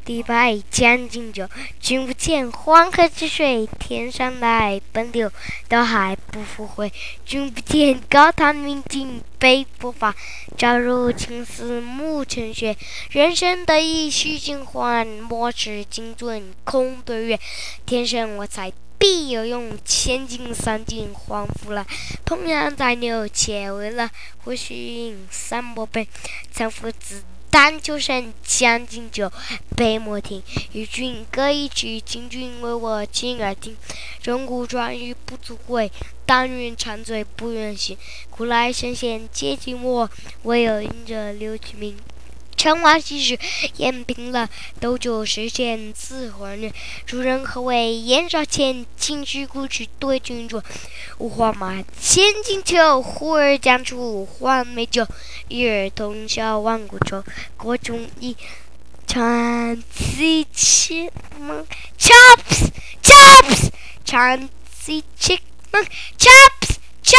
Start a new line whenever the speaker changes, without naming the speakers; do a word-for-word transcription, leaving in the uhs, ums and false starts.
李白《将进酒》：君不见黄河之水天上来，奔流到海不复回。君不见高堂明镜悲不发，朝如青丝暮成雪。人生得意须尽欢，莫使金樽空对月。天生我材必有用，千金散尽还复来。同样在牛，且为乐，或须饮三莫杯。岑夫子，但求生，将进酒，杯莫停。与君歌一曲，请君为我倾耳听。钟鼓馔玉不足贵，但愿长醉不愿醒。古来圣贤皆寂寞，惟有饮者留其名。陈王昔时宴平乐，斗酒十千恣欢谑。主人何为言少钱，径须沽取对君酌。五花马，千金裘，呼儿将出换美酒。与尔同销万古愁，国中一唱自己梦 chops chops 唱自己梦 chops